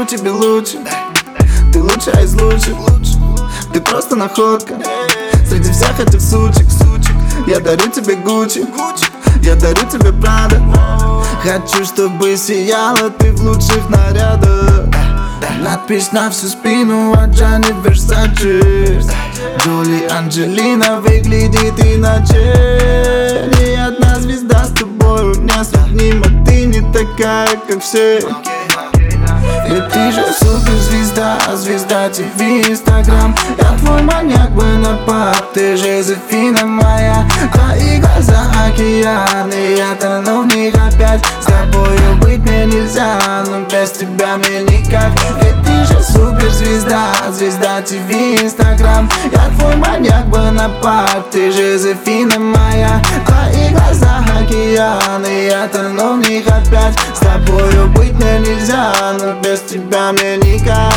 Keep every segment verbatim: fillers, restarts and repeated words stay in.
тебе лучше. Ты лучшая из лучших. Ты просто находка среди всех этих сучек. Я дарю тебе Гуччи, я дарю тебе Прада. Хочу, чтобы сияла ты в лучших нарядах. Надпись на всю спину от Джанни Версачи. Джоли Анджелина выглядит иначе. Ни одна звезда с тобой не сравнима. Ты не такая, как все. Ведь ты же суперзвезда, звезда ТВ, Инстаграм. Я твой маньяк, Бонапарт, ты Жозефина моя. Твои глаза океаны, я тону в них опять. С тобою быть мне нельзя, но без тебя мне никак. Ведь ты же суперзвезда, звезда ТВ, Инстаграм. Я твой маньяк, Бонапарт, ты Жозефина моя. Твои глаза океаны, я тону в них опять. С тобою быть мне нельзя, но без тебя мне никак.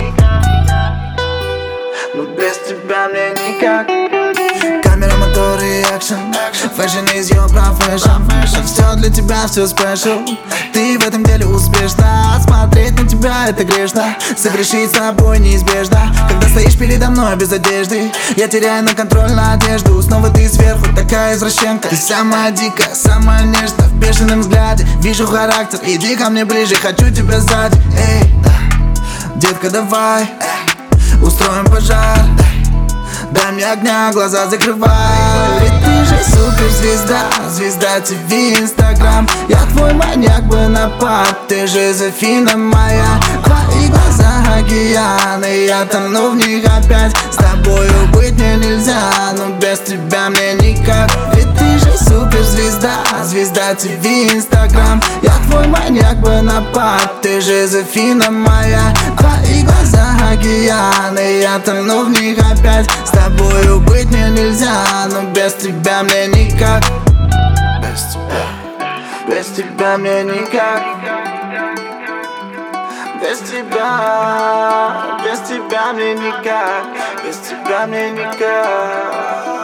Но без тебя мне никак. Камера, мотор и экшен. Fashion is your profession. Все для тебя, все special. Ты в этом деле успешна. Смотреть на тебя это грешно. Согрешить с тобой неизбежно. Когда стоишь передо мной без одежды, я теряю на контроль на одежду. Снова ты сверху, такая извращенка. Ты самая дикая, самая нежная. В бешеном взгляде вижу характер. Иди ко мне ближе, хочу тебя сзади. Эй, детка, давай устроим пожар. Дай мне огня, глаза закрывай. Ведь ты же суперзвезда, звезда ТВ, Инстаграм. Я твой маньяк, Бонапарт, ты Жозефина моя. Твои глаза океаны, я тону в них опять. С тобою быть мне нельзя, но без тебя мне никак. Ведь ты же суперзвезда, звезда ТВ, Инстаграм. Я твой маньяк, Бонапарт, ты Жозефина моя. Твои глаза океаны, я тону в них опять. С тобою быть мне нельзя, но без тебя мне никак. Без тебя, без тебя мне никак. Без тебя, без тебя мне никак. Без тебя мне никак.